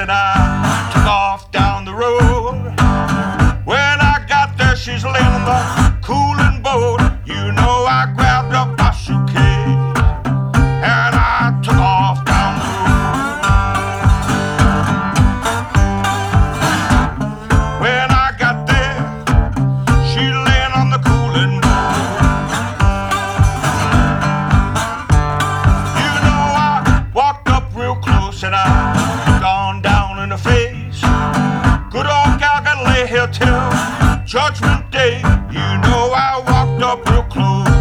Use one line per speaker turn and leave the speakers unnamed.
and I took off down the road. When I got there, she's laying on the cooling boat. You know, I grabbed up my suitcase and I took off down the road. When I got there, she's laying on the cooling boat. You know, I walked up real close and I looked on down in the face. Good old gal got to lay here till Judgment Day. You know, I walked up real close